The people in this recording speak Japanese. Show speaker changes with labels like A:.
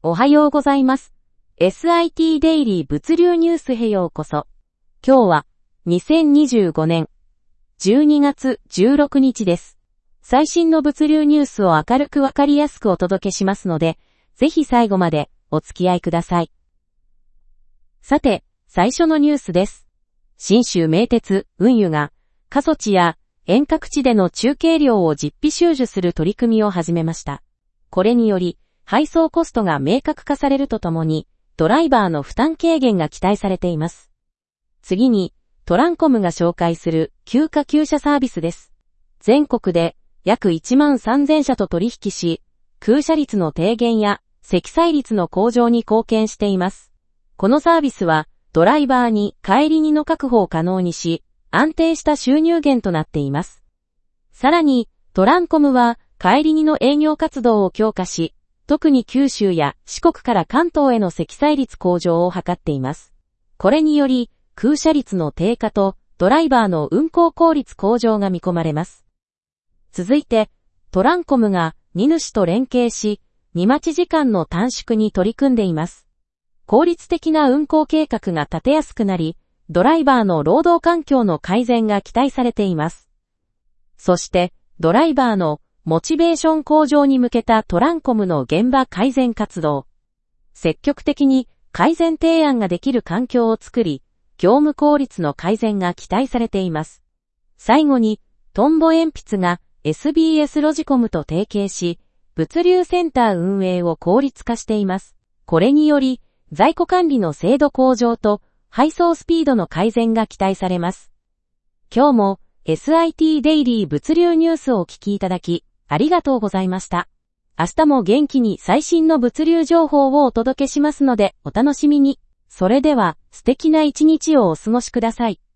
A: おはようございます。SIT デイリー物流ニュースへようこそ。今日は2025年12月16日です。最新の物流ニュースを明るくわかりやすくお届けしますので、ぜひ最後までお付き合いください。さて、最初のニュースです。信州名鉄運輸が過疎地や遠隔地での中継料を実費収受する取り組みを始めました。これにより、配送コストが明確化されるとともに、ドライバーの負担軽減が期待されています。次に、トランコムが紹介する休暇給車サービスです。全国で約1万3000社と取引し、空車率の低減や積載率の向上に貢献しています。このサービスは、ドライバーに帰り荷の確保を可能にし、安定した収入源となっています。さらに、トランコムは帰り荷の営業活動を強化し、特に九州や四国から関東への積載率向上を図っています。これにより、空車率の低下とドライバーの運行効率向上が見込まれます。続いて、トランコムが荷主と連携し、荷待ち時間の短縮に取り組んでいます。効率的な運行計画が立てやすくなり、ドライバーの労働環境の改善が期待されています。そして、ドライバーのモチベーション向上に向けたトランコムの現場改善活動。積極的に改善提案ができる環境を作り、業務効率の改善が期待されています。最後に、トンボ鉛筆が SBS ロジコムと提携し、物流センター運営を効率化しています。これにより、在庫管理の精度向上と配送スピードの改善が期待されます。今日も SIT デイリー物流ニュースをお聞きいただき、ありがとうございました。明日も元気に最新の物流情報をお届けしますのでお楽しみに。それでは素敵な一日をお過ごしください。